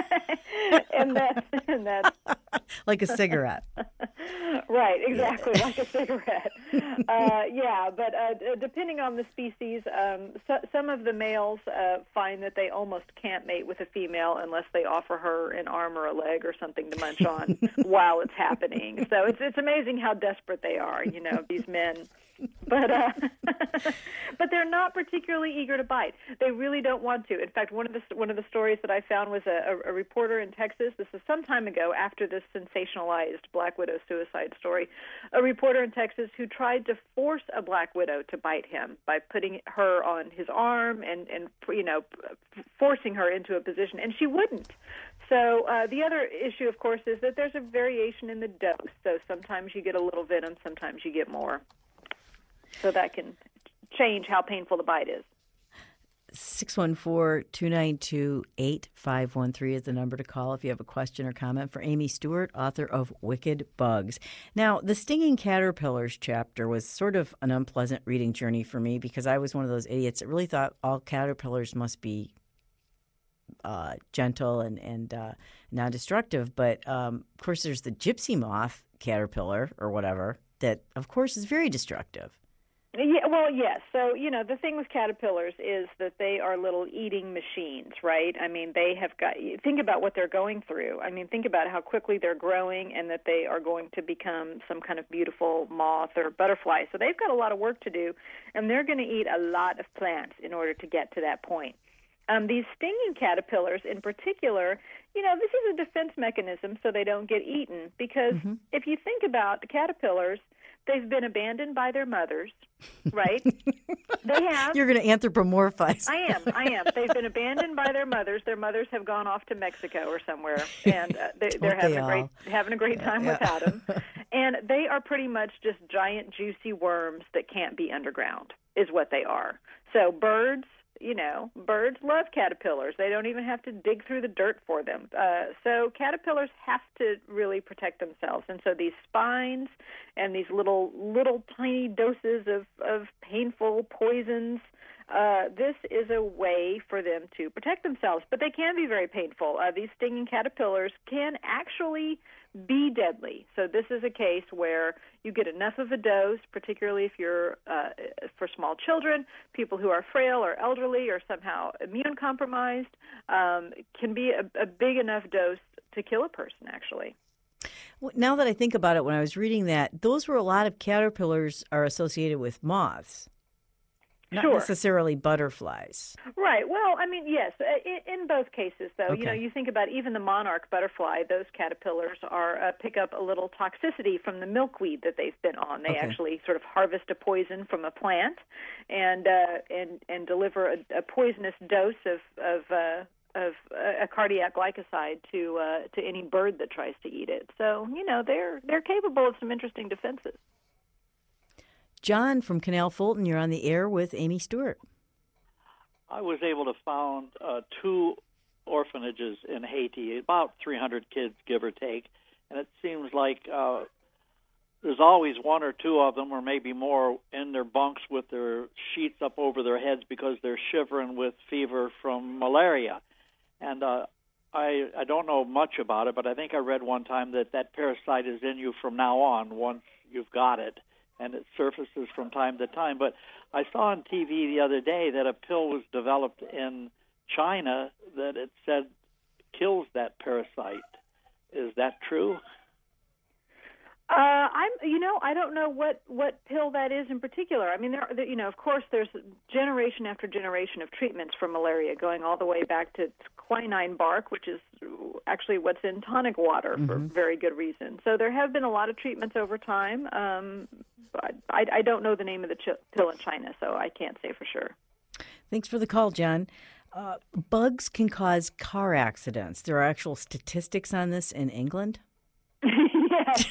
and that's, and that's... like a cigarette. Right, exactly, like a cigarette. Uh, yeah, but uh, depending on the species, um, so, some of the males uh, find that they almost can't mate with a female unless they offer her an arm or a leg or something to munch on while it's happening. So it's it's amazing how desperate they are, you know, these men. But uh, but they're not particularly eager to bite. They really don't want to. In fact, one of the one of the stories that I found was a, a, a reporter in Texas. This is some time ago, after this sensationalized Black Widow suicide story. A reporter in Texas who tried to force a Black Widow to bite him by putting her on his arm and and you know forcing her into a position, and she wouldn't. So uh, the other issue, of course, is that there's a variation in the dose. So sometimes you get a little venom, sometimes you get more. So that can change how painful the bite is. six one four, two nine two, eight five one three is the number to call if you have a question or comment for Amy Stewart, author of Wicked Bugs. Now, the Stinging Caterpillars chapter was sort of an unpleasant reading journey for me because I was one of those idiots that really thought all caterpillars must be uh, gentle and, and uh, non-destructive. But, um, of course, there's the gypsy moth caterpillar or whatever that, of course, is very destructive. Yeah, well, yes. So, you know, the thing with caterpillars is that they are little eating machines, right? I mean, they have got, think about what they're going through. I mean, think about how quickly they're growing and that they are going to become some kind of beautiful moth or butterfly. So they've got a lot of work to do, and they're going to eat a lot of plants in order to get to that point. Um, these stinging caterpillars in particular, you know, this is a defense mechanism so they don't get eaten. Because mm-hmm. if you think about the caterpillars, they've been abandoned by their mothers, right? They have. You're going to anthropomorphize. I am. I am. They've been abandoned by their mothers. Their mothers have gone off to Mexico or somewhere, and uh, they, they're having they a great having a great time yeah. without them. And they are pretty much just giant, juicy worms that can't be underground, is what they are. So birds. You know, birds love caterpillars. They don't even have to dig through the dirt for them. Uh, so caterpillars have to really protect themselves. And so these spines and these little, little tiny doses of, of painful poisons, uh, this is a way for them to protect themselves. But they can be very painful. Uh, these stinging caterpillars can actually be deadly. So this is a case where you get enough of a dose, particularly if you're uh, for small children, people who are frail or elderly or somehow immune compromised, um, can be a, a big enough dose to kill a person, actually. Now that I think about it, when I was reading that, those were a lot of caterpillars are associated with moths. Not sure. necessarily butterflies. Right. Well, I mean, yes, in, in both cases, though. Okay. You know, you think about even the monarch butterfly, those caterpillars are uh, pick up a little toxicity from the milkweed that they've been on. They okay. actually sort of harvest a poison from a plant and uh, and and deliver a, a poisonous dose of of uh, of a cardiac glycoside to uh, to any bird that tries to eat it. So, you know, they're they're capable of some interesting defenses. John from Canal Fulton, you're on the air with Amy Stewart. I was able to found uh, two orphanages in Haiti, about three hundred kids, give or take, and it seems like uh, there's always one or two of them, or maybe more, in their bunks with their sheets up over their heads because they're shivering with fever from malaria. And uh, I, I don't know much about it, but I think I read one time that that parasite is in you from now on once you've got it, and it surfaces from time to time. But I saw on T V the other day that a pill was developed in China that it said kills that parasite. Is that true? Uh, I'm, you know, I don't know what, what pill that is in particular. I mean, there, there, you know, of course, there's generation after generation of treatments for malaria, going all the way back to quinine bark, which is actually what's in tonic water mm-hmm. for very good reason. So there have been a lot of treatments over time. Um, but I, I don't know the name of the ch- pill in China, so I can't say for sure. Thanks for the call, John. Uh, bugs can cause car accidents. There are actual statistics on this in England. Yes.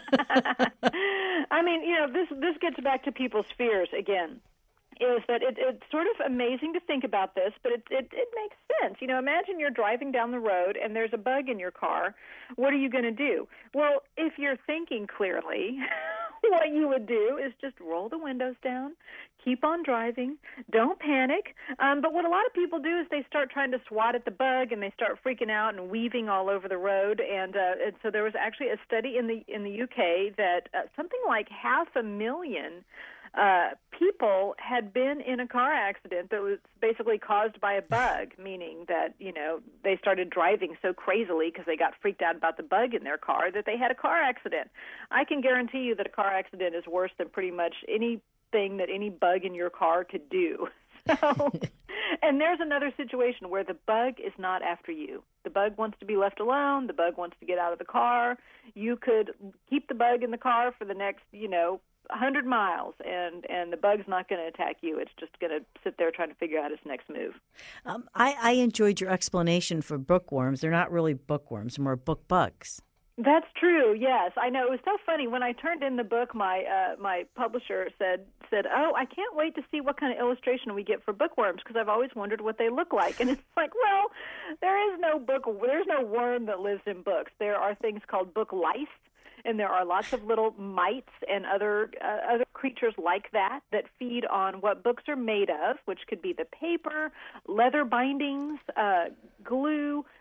I mean, you know, this this gets back to people's fears again. Is that it, it's sort of amazing to think about this, but it, it it makes sense. You know, imagine you're driving down the road and there's a bug in your car. What are you going to do? Well, if you're thinking clearly, what you would do is just roll the windows down, keep on driving, don't panic. Um, but what a lot of people do is they start trying to swat at the bug and they start freaking out and weaving all over the road. And, uh, and so there was actually a study in the in the U K that uh, something like half a million Uh, people had been in a car accident that was basically caused by a bug, meaning that, you know, they started driving so crazily because they got freaked out about the bug in their car that they had a car accident. I can guarantee you that a car accident is worse than pretty much anything that any bug in your car could do. So, and there's another situation where the bug is not after you. The bug wants to be left alone. The bug wants to get out of the car. You could keep the bug in the car for the next, you know, one hundred miles, and, and the bug's not going to attack you. It's just going to sit there trying to figure out its next move. Um, I, I enjoyed your explanation for bookworms. They're not really bookworms, they're more book bugs. That's true. Yes, I know. It was so funny when I turned in the book. My uh, my publisher said said, "Oh, I can't wait to see what kind of illustration we get for bookworms because I've always wondered what they look like." And it's like, well, there is no book. There's no worm that lives in books. There are things called book lice. And there are lots of little mites and other uh, other creatures like that that feed on what books are made of, which could be the paper, leather bindings, uh, glue,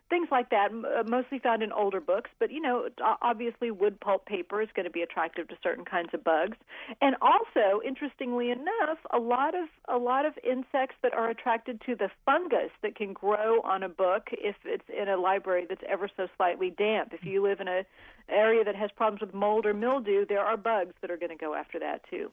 things like that, uh, mostly found in older books. But, you know, obviously wood pulp paper is going to be attractive to certain kinds of bugs. And also, interestingly enough, a lot of a lot of insects that are attracted to the fungus that can grow on a book if it's in a library that's ever so slightly damp. If you live in an area that has problems with mold or mildew, there are bugs that are going to go after that too.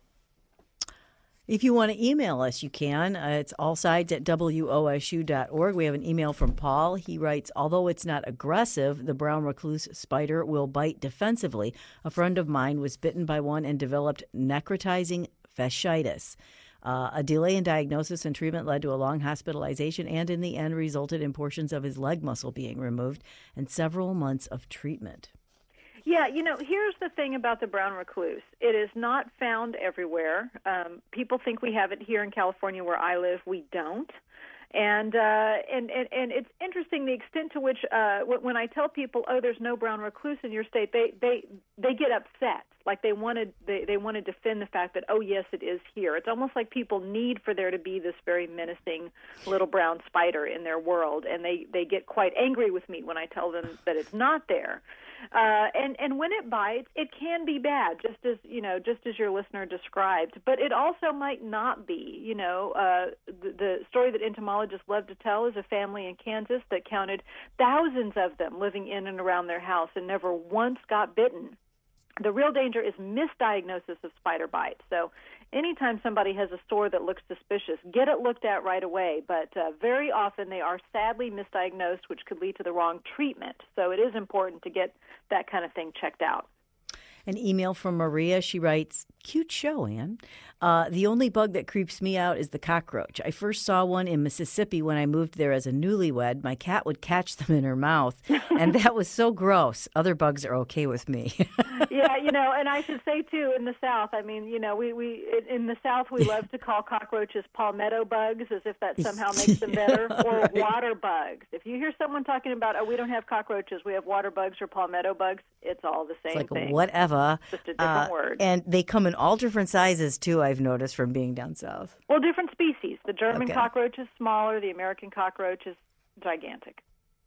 If you want to email us, you can. Uh, it's allsides at W O S U dot org. We have an email from Paul. He writes, although it's not aggressive, the brown recluse spider will bite defensively. A friend of mine was bitten by one and developed necrotizing fasciitis. Uh, a delay in diagnosis and treatment led to a long hospitalization and in the end resulted in portions of his leg muscle being removed and several months of treatment. Yeah, you know, here's the thing about the brown recluse. It is not found everywhere. Um, people think we have it here in California where I live. We don't. And, uh, and and and it's interesting the extent to which uh, when I tell people, oh, there's no brown recluse in your state, they they, they get upset. Like they wanted they, they want to defend the fact that, oh, yes, it is here. It's almost like people need for there to be this very menacing little brown spider in their world, and they, they get quite angry with me when I tell them that it's not there. Uh, and, and when it bites, it can be bad, just as, you know, just as your listener described. But it also might not be. You know, uh, the, the story that entomologists love to tell is a family in Kansas that counted thousands of them living in and around their house and never once got bitten. The real danger is misdiagnosis of spider bites. So anytime somebody has a sore that looks suspicious, get it looked at right away. But uh, very often they are sadly misdiagnosed, which could lead to the wrong treatment. So it is important to get that kind of thing checked out. An email from Maria. She writes, cute show, Ann. Uh, the only bug that creeps me out is the cockroach. I first saw one in Mississippi when I moved there as a newlywed. My cat would catch them in her mouth, and that was so gross. Other bugs are okay with me. Yeah, you know, and I should say, too, in the South, I mean, you know, we, we in the South, we love to call cockroaches palmetto bugs as if that somehow makes them better, or right. Water bugs. If you hear someone talking about, oh, we don't have cockroaches, we have water bugs or palmetto bugs, it's all the same it's like thing. Whatever. Just a different uh, word. And they come in all different sizes, too, I've noticed from being down south. Well, different species. The German okay. cockroach is smaller. The American cockroach is gigantic.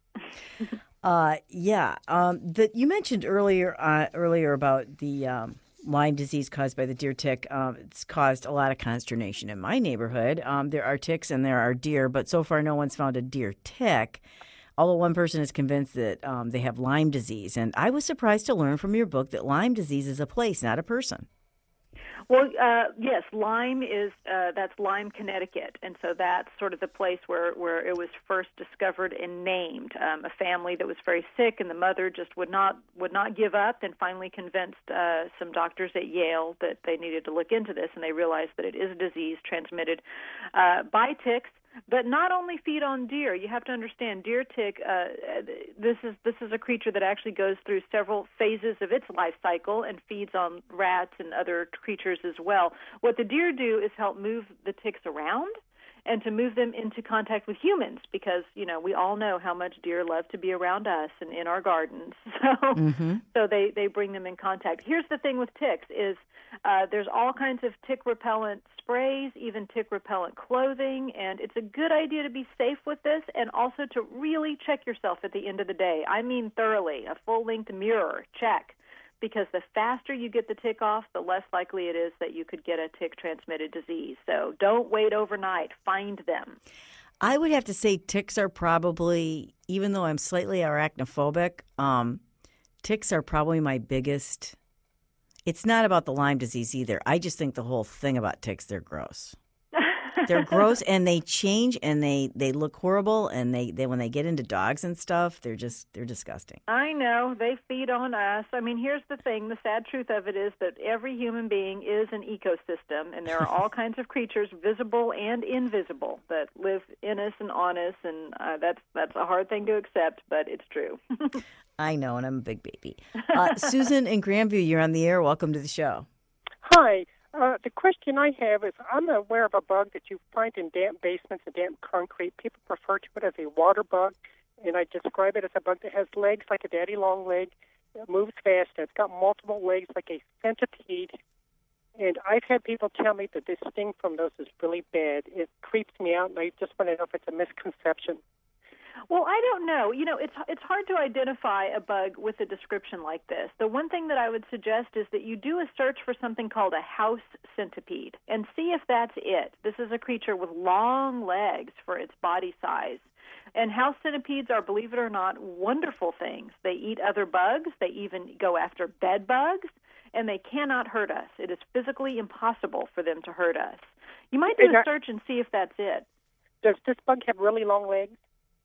uh, yeah. Um, the, you mentioned earlier uh, earlier about the um, Lyme disease caused by the deer tick. Um, it's caused a lot of consternation in my neighborhood. Um, there are ticks and there are deer, but so far no one's found a deer tick. Although one person is convinced that um, they have Lyme disease. And I was surprised to learn from your book that Lyme disease is a place, not a person. Well, uh, yes, Lyme is, uh, that's Lyme, Connecticut. And so that's sort of the place where, where it was first discovered and named. Um, a family that was very sick, and the mother just would not would not give up, and finally convinced uh, some doctors at Yale that they needed to look into this, and they realized that it is a disease transmitted uh, by ticks. But not only feed on deer. You have to understand, deer tick. Uh, this is this is a creature that actually goes through several phases of its life cycle and feeds on rats and other creatures as well. What the deer do is help move the ticks around and to move them into contact with humans, because, you know, we all know how much deer love to be around us and in our gardens. So, mm-hmm. so they, they bring them in contact. Here's the thing with ticks is uh, there's all kinds of tick repellent sprays, even tick repellent clothing, and it's a good idea to be safe with this and also to really check yourself at the end of the day. I mean thoroughly, a full-length mirror check. Because the faster you get the tick off, the less likely it is that you could get a tick-transmitted disease. So don't wait overnight. Find them. I would have to say ticks are probably, even though I'm slightly arachnophobic, um, ticks are probably my biggest. It's not about the Lyme disease either. I just think the whole thing about ticks, they're gross. They're gross, and they change, and they, they look horrible, and they, they when they get into dogs and stuff, they're just they're disgusting. I know. They feed on us. I mean, here's the thing. The sad truth of it is that every human being is an ecosystem, and there are all kinds of creatures, visible and invisible, that live in us and on us, and uh, that's that's a hard thing to accept, but it's true. I know, and I'm a big baby. Uh, Susan in Grandview, you're on the air. Welcome to the show. Hi. Uh, the question I have is, I'm aware of a bug that you find in damp basements and damp concrete. People refer to it as a water bug, and I describe it as a bug that has legs like a daddy long leg, it moves fast, and it's got multiple legs like a centipede. And I've had people tell me that this sting from those is really bad. It creeps me out, and I just want to know if it's a misconception. Well, I don't know. You know, it's it's hard to identify a bug with a description like this. The one thing that I would suggest is that you do a search for something called a house centipede and see if that's it. This is a creature with long legs for its body size. And house centipedes are, believe it or not, wonderful things. They eat other bugs. They even go after bed bugs, and they cannot hurt us. It is physically impossible for them to hurt us. You might do a search and see if that's it. Does this bug have really long legs?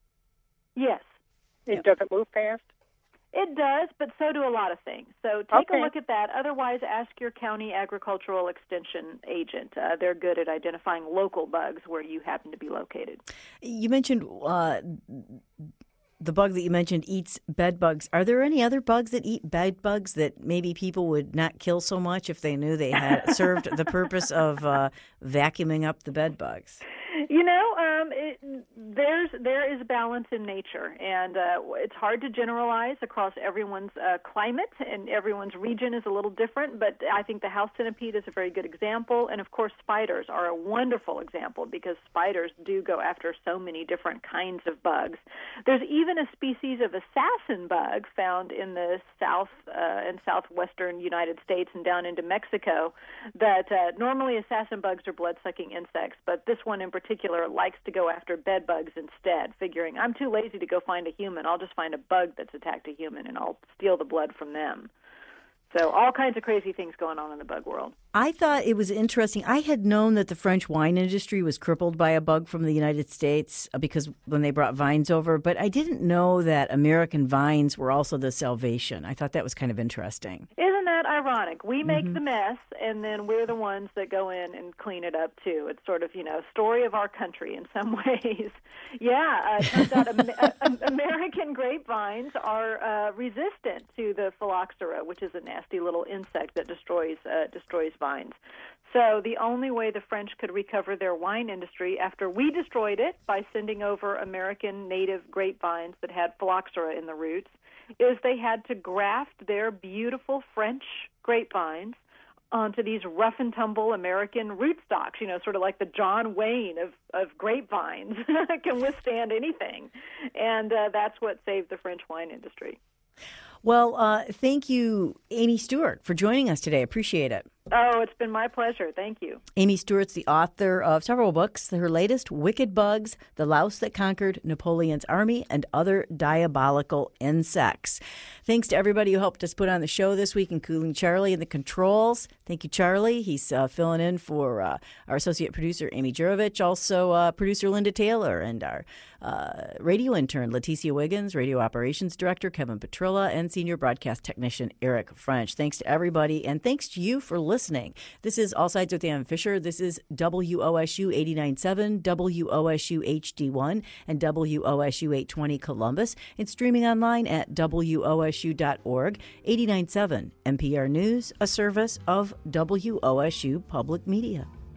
Yes. It Yep. doesn't move fast? It does, but so do a lot of things. So take Okay. a look at that. Otherwise, ask your county agricultural extension agent. Uh, they're good at identifying local bugs where you happen to be located. You mentioned uh, the bug that you mentioned eats bed bugs. Are there any other bugs that eat bed bugs that maybe people would not kill so much if they knew they had served the purpose of uh, vacuuming up the bed bugs? You know, um, it, there's there is balance in nature, and uh, it's hard to generalize across everyone's uh, climate, and everyone's region is a little different, but I think the house centipede is a very good example, and of course spiders are a wonderful example because spiders do go after so many different kinds of bugs. There's even a species of assassin bug found in the south uh, and southwestern United States and down into Mexico that uh, normally assassin bugs are blood-sucking insects, but this one in particular likes to go after bed bugs instead, figuring I'm too lazy to go find a human. I'll just find a bug that's attacked a human, and I'll steal the blood from them. So all kinds of crazy things going on in the bug world. I thought it was interesting. I had known that the French wine industry was crippled by a bug from the United States because when they brought vines over, but I didn't know that American vines were also the salvation. I thought that was kind of interesting. Isn't that ironic? We make Mhm. the mess, and then we're the ones that go in and clean it up, too. It's sort of, you know, story of our country in some ways. Yeah, uh, it turns out Am- uh, American grapevines are uh, resistant to the phylloxera, which is a nasty little insect that destroys uh, destroys vines. So the only way the French could recover their wine industry after we destroyed it by sending over American native grapevines that had phylloxera in the roots is they had to graft their beautiful French grapevines onto these rough and tumble American rootstocks, you know, sort of like the John Wayne of, of grapevines can withstand anything. And uh, that's what saved the French wine industry. Well, uh, thank you, Amy Stewart, for joining us today. Appreciate it. Oh, it's been my pleasure. Thank you. Amy Stewart's the author of several books. Her latest, Wicked Bugs, The Louse That Conquered Napoleon's Army, and Other Diabolical Insects. Thanks to everybody who helped us put on the show this week, including Charlie in the controls. Thank you, Charlie. He's uh, filling in for uh, our associate producer, Amy Jurovich, also uh, producer Linda Taylor, and our uh, radio intern, Leticia Wiggins, radio operations director, Kevin Petrilla, and senior broadcast technician, Eric French. Thanks to everybody, and thanks to you for listening. This is All Sides with Ann Fisher. This is W O S U eighty-nine point seven, W O S U H D one, and W O S U eight twenty Columbus, and streaming online at W O S U dot org. eighty-nine point seven N P R News, a service of W O S U Public Media.